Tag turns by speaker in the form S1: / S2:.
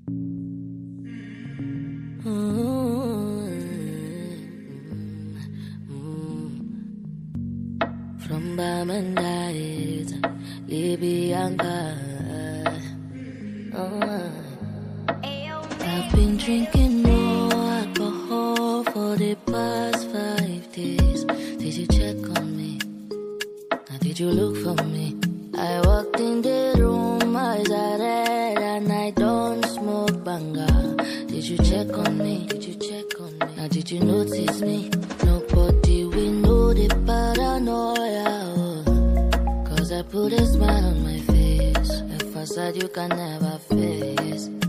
S1: From Bamandait, Libyanka. I've been drinking more alcohol for the past 5 days. Did you check on me? Now did you look for me? I walked in the room, eyes are red, and I don't smoke banga. Did you check on me? Did you check on me? Now did you notice me? Nobody will know the paranoia. Cause I put a smile on my face, a facade you can never face.